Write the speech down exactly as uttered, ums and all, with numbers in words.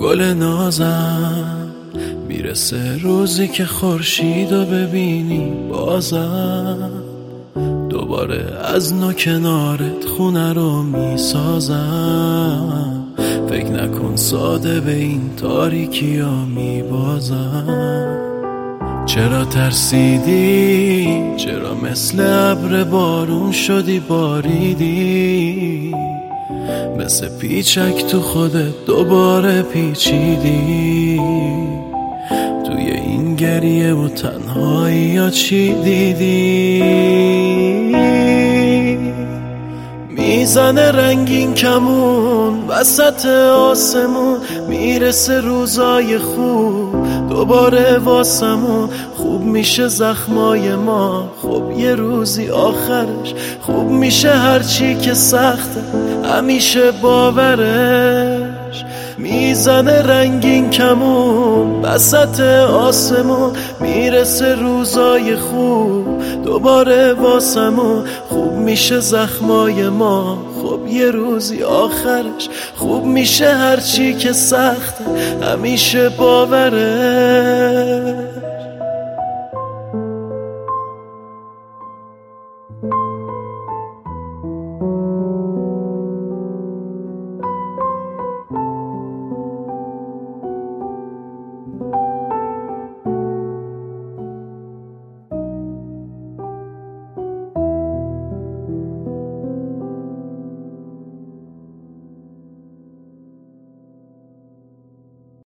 گل نازم، میرسه روزی که خورشیدو ببینی بازم. دوباره از نو کنارت خونه رو میسازم. فکر نکن ساده به این تاریکی ها میبازم. چرا ترسیدی؟ چرا مثل ابر بارون شدی باریدی؟ مثل پیچک تو خودت دوباره پیچیدی. توی این گریه و تنهایی یا چی دیدی؟ میزنه رنگین کمون وسط آسمون، میرسه روزای خوب دوباره واسمون. خوب میشه زخمای ما، خب یه روزی آخرش خوب میشه. هرچی که سخته همیشه باورش. میزنه رنگین کمون وسط آسمون، میرسه روزای خوب دوباره واسمون. خوب میشه زخمای ما، خب یه روزی آخرش خوب میشه. هرچی که سخته همیشه باورش.